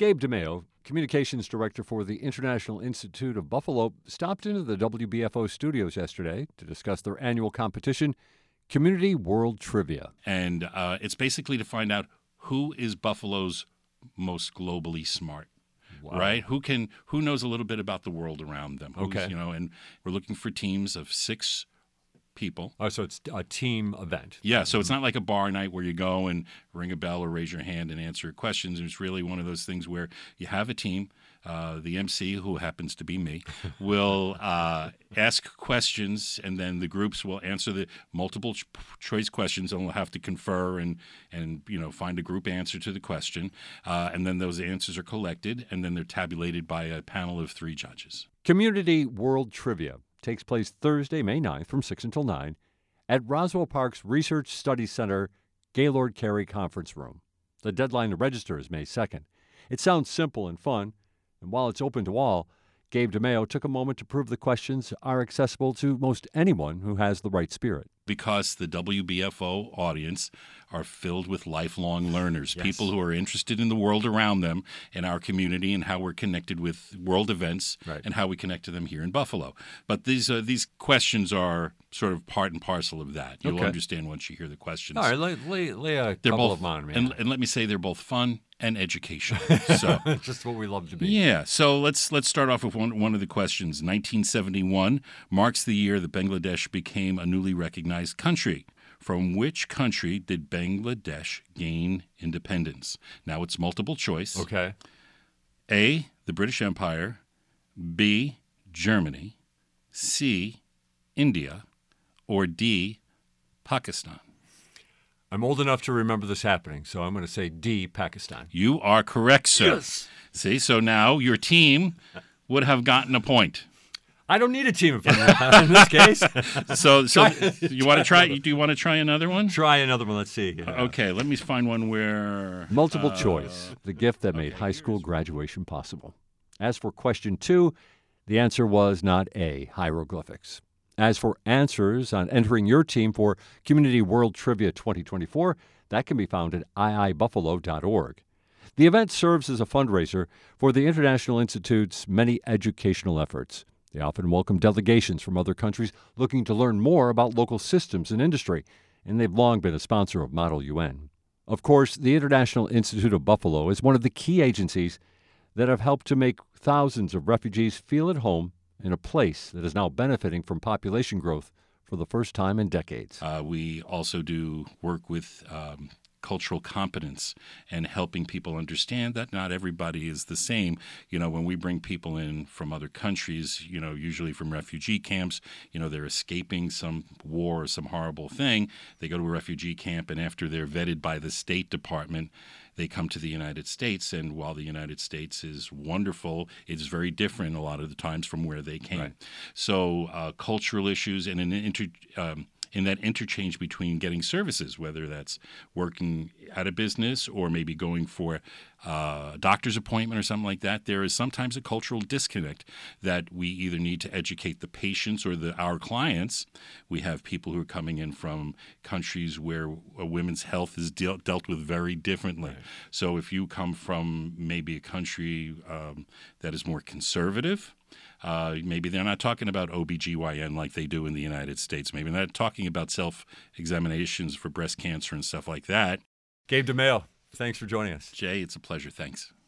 Gabe DeMaio, Communications Director for the International Institute of Buffalo, stopped into the WBFO studios yesterday to discuss their annual competition, Community World Trivia. And it's basically to find out who is Buffalo's most globally smart. Wow. Right? Who knows a little bit about the world around them? Okay. And we're looking for teams of 6 people. Oh, so it's a team event. Yeah, so it's not like a bar night where you go and ring a bell or raise your hand and answer questions. It's really one of those things where you have a team. The MC, who happens to be me, will ask questions, and then the groups will answer the multiple choice questions, and we'll have to confer and find a group answer to the question. And then those answers are collected, and then they're tabulated by a panel of 3 judges. Community World Trivia takes place Thursday, May 9th from 6 until 9 at Roswell Park's Research Studies Center, Gaylord Carey Conference Room. The deadline to register is May 2nd. It sounds simple and fun, and while it's open to all, Gabe DeMaio took a moment to prove the questions are accessible to most anyone who has the right spirit. Because the WBFO audience are filled with lifelong learners, Yes. People who are interested in the world around them and our community and how we're connected with world events and how we connect to them here in Buffalo. But these questions are sort of part and parcel of that. You'll understand once you hear the questions. All right, lay a couple of them on me. And let me say they're both fun and educational. So just what we love to be. Yeah. So let's start off with one of the questions. 1971 marks the year that Bangladesh became a newly recognized country. From which country did Bangladesh gain independence? Now it's multiple choice. Okay. A, the British Empire. B, Germany. C, India. Or D, Pakistan. I'm old enough to remember this happening, so I'm going to say D, Pakistan. You are correct, sir. Yes. See, so now your team would have gotten a point. I don't need a team in this case. So you want to try? Do you want to try another one? Try another one. Let's see. Okay, let me find one where Multiple choice, the gift that made high school graduation possible. As for question 2, the answer was not A, hieroglyphics. As for answers on entering your team for Community World Trivia 2024, that can be found at iibuffalo.org. The event serves as a fundraiser for the International Institute's many educational efforts. They often welcome delegations from other countries looking to learn more about local systems and industry, and they've long been a sponsor of Model UN. Of course, the International Institute of Buffalo is one of the key agencies that have helped to make thousands of refugees feel at home in a place that is now benefiting from population growth for the first time in decades. We also do work with cultural competence and helping people understand that not everybody is the same. When we bring people in from other countries, usually from refugee camps, they're escaping some war or some horrible thing. They go to a refugee camp, and after they're vetted by the State Department, they come to the United States. And while the United States is wonderful, it's very different a lot of the times from where they came. Right. So cultural issues and in that interchange between getting services, whether that's working at a business or maybe going for a doctor's appointment or something like that, there is sometimes a cultural disconnect that we either need to educate the patients or our clients. We have people who are coming in from countries where a women's health is dealt with very differently. Right. So if you come from maybe a country that is more conservative, maybe they're not talking about OBGYN like they do in the United States. Maybe they're not talking about self-examinations for breast cancer and stuff like that. Gabe DeMaio, thanks for joining us. Jay, it's a pleasure. Thanks.